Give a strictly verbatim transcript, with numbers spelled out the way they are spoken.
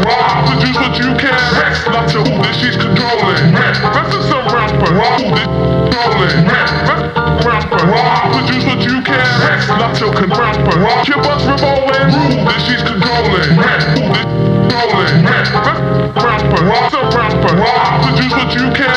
Produce what you can. Not to who that she's controlling. Rest of some rapper. Who this controlling. Rapper. Produce what you can. Not to con rapper. Your bus revolving. Who that she's controlling. Who this controlling. Rapper. Some rapper. Produce what you can.